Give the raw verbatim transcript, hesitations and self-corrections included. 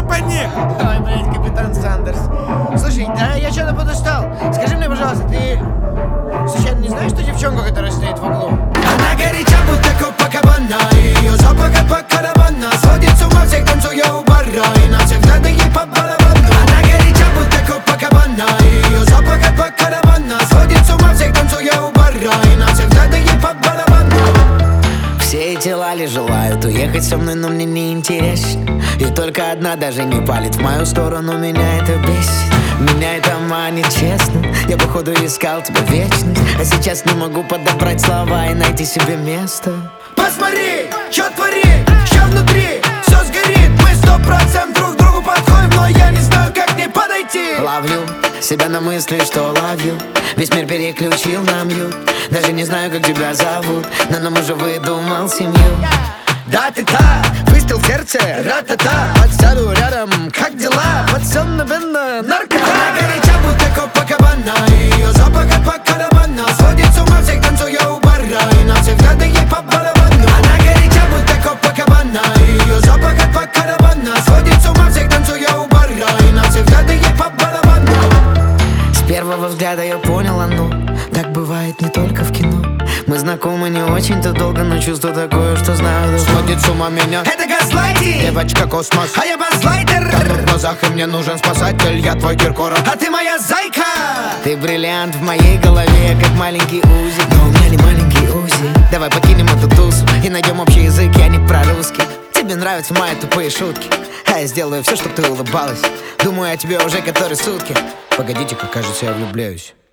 паник. Ой, блядь, капитан Сандерс. Слушай, да я что-то подустал. Скажи мне, пожалуйста, ты случайно не знаешь, что девчонка, которая стоит в углу? Она горяча, будто Копакабана. Ее запах от Бакарабана сводит с ума всех, танцуя у бара. И на всех взгляды ей по барабану. Она горяча, будто Копакабана. Ее запах от Бакарабана сводит с ума всех, танцуя у бара. И на всех взгляды ей по барабану. Все эти лали желают уехать со мной, но мне не интересно. И только одна даже не палит в мою сторону, меня это бесит. Меня это манит, честно. Я походу искал тебя вечность, а сейчас не могу подобрать слова и найти себе место. Посмотри, что творит, что внутри, все сгорит. Мы сто процентов друг другу подходим, но я не знаю, как не подойти. Ловлю себя на мысли, что ловлю. Весь мир переключил на мьют. Даже не знаю, как тебя зовут, но нам уже выдумал семью. Да, ты та, выстрел в сердце, ра-та-та. Подсяду рядом, как дела? Пацан, наверное, нарко. Она горяча, будто Копакабана. Ее запах от Бакарабана сводит с ума всех, танцуя у бара. И на всех взгляды ей по барабану. Она горяча, будто Копакабана. Ее запах от Бакарабана сводит с ума всех, танцуя у бара. И на всех взгляды ей по барабану. С первого взгляда я понял, оно так бывает не только в кино. Мы знакомы не очень-то долго, но чувство такое, что знаю давно. Сводит с ума меня. Это газлайтинг. Девочка космос, а я базлайтер. Там в глазах, и мне нужен спасатель. Я твой Киркоров, а ты моя зайка. Ты бриллиант в моей голове, как маленький Узи. Но у меня не маленький Узи. Давай покинем эту тусу и найдем общий язык, я не про русский. Тебе нравятся мои тупые шутки, а я сделаю все, чтобы ты улыбалась. Думаю о тебе уже которые сутки. Погодите-ка, кажется, я влюбляюсь.